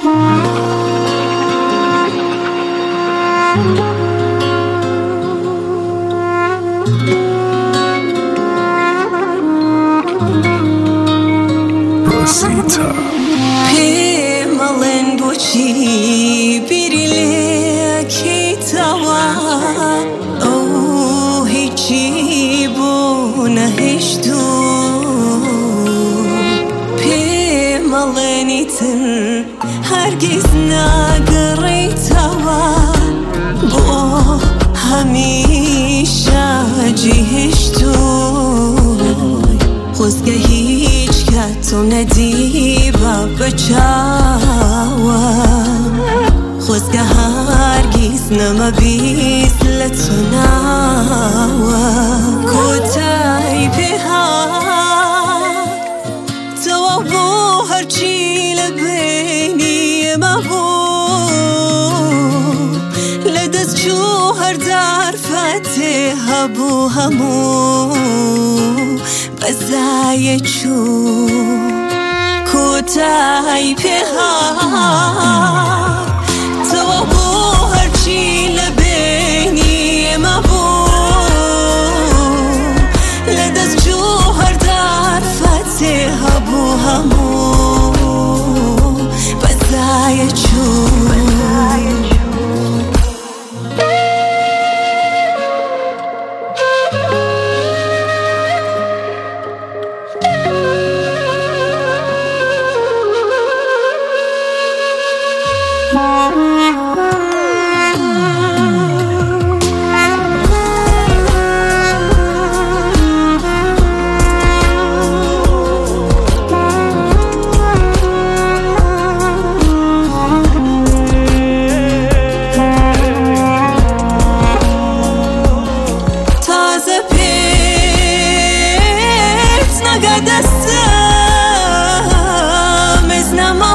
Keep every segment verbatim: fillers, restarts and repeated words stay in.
Rosita Pemalen bochi birile kitawa Oh hichi bona heshtu Pemalen itin hergiz nagritawa Bo hamisha jiheshtu Khuzga hich تو ندی با بچاوا خوزگه هرگیز نمبیز لتناوا کتای بها تو بو هرچی لبینی ما بو لدست چو هر در فتح بو همو بزای چو کتای پهار تو بو هرچی لبینی ما بو لدست جوهر در فتح بو همو بزای چو دستم از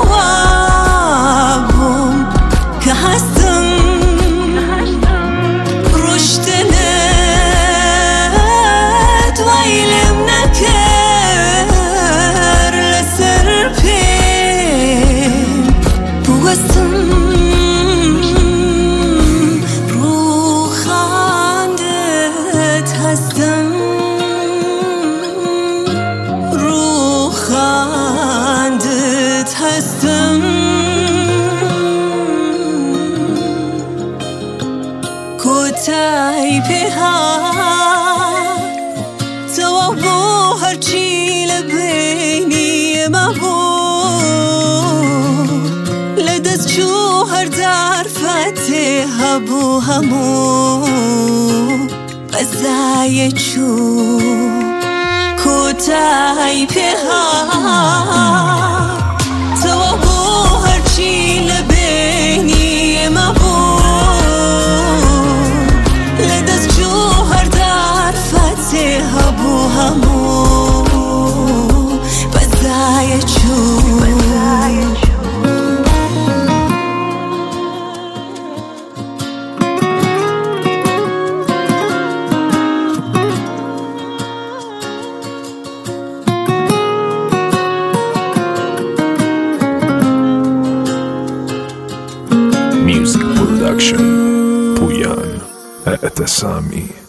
نموابم که هستم رشدنت و علم نکر لسر پیم بوستم رو خندت هستم خندت هستم کتای پهار تو بو هرچی لبینی ما بو لدست جوهر در فتح بو همو بزای چو کتای پهار تو بو هرچی لبینی ما بو لدست جوهر در فتح بو همو بزای چو Music Production Puyan E'tesami